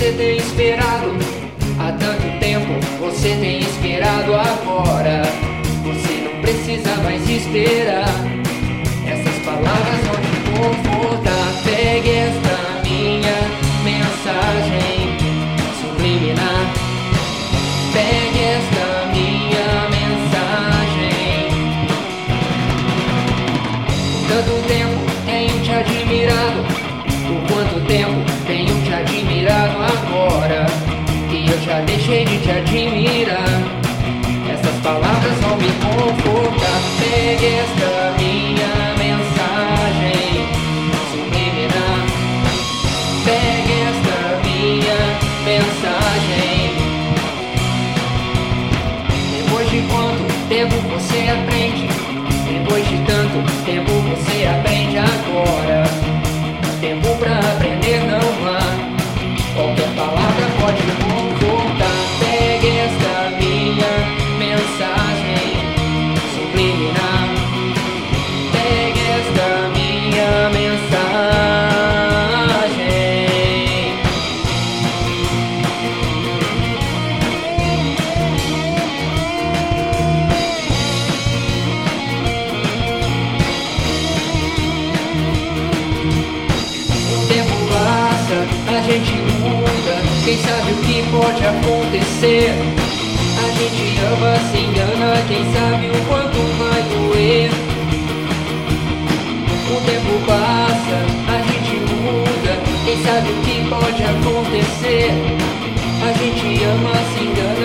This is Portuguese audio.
você tem esperado há tanto tempo, você tem esperado agora. Você não precisa mais esperar. Essas palavras vão te confortar. Pegue esta minha mensagem subliminar. Pegue esta minha mensagem. Por tanto tempo tenho te admirado. Por quanto tempo tenho te admirado agora que eu já deixei de te admirar. Essas palavras vão me confortar. Pegue esta minha mensagem subliminar. Pegue esta minha mensagem. Depois de quanto tempo você aprende? Depois de tanto tempo você aprende agora. Tempo pra aprender não há. Qualquer palavra pode confortar. Pegue esta minha mensagem subliminar. Pegue esta minha mensagem. O tempo passa, a gente muda. Quem sabe o que pode acontecer? A gente ama, se engana, quem sabe o quanto vai doer. O tempo passa, a gente muda. Quem sabe o que pode acontecer? A gente ama, se engana.